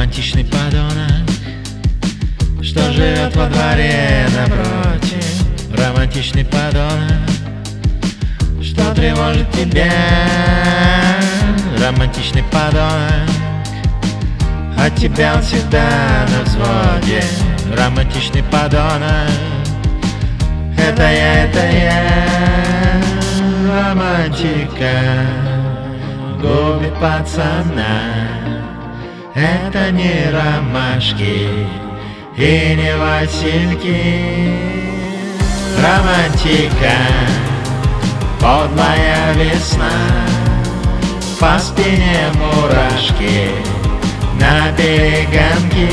Романтичный подонок, что живет во дворе напротив. Романтичный подонок, что тревожит тебя. Романтичный подонок, от тебя он всегда на взводе. Романтичный подонок, это я, романтика губит пацана. Это не ромашки и не васильки. Романтика, подлая весна, по спине мурашки на перегонки.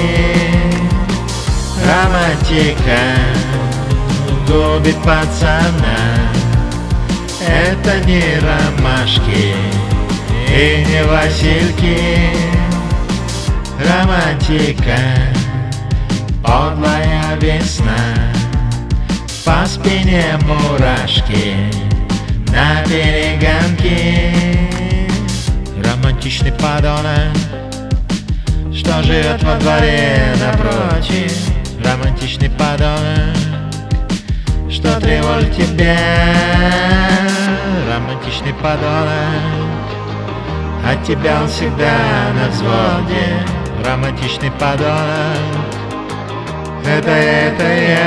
Романтика губит пацана. Это не ромашки и не васильки. Романтика, подлая весна, по спине мурашки на перегонки. Романтичный подонок, что живет во дворе напротив. Романтичный подонок, что тревожит тебя. Романтичный подонок, от тебя он всегда на взводе. Романтичный подонок, это я,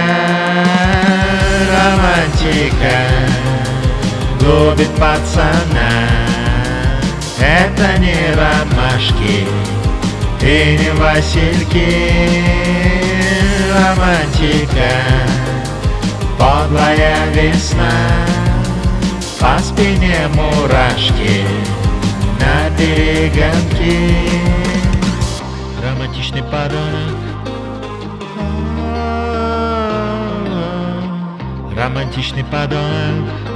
романтика губит пацана. Это не ромашки и не васильки. Романтика, подлая весна, по спине мурашки на перегонки. Романтичный подонок, романтичный подонок,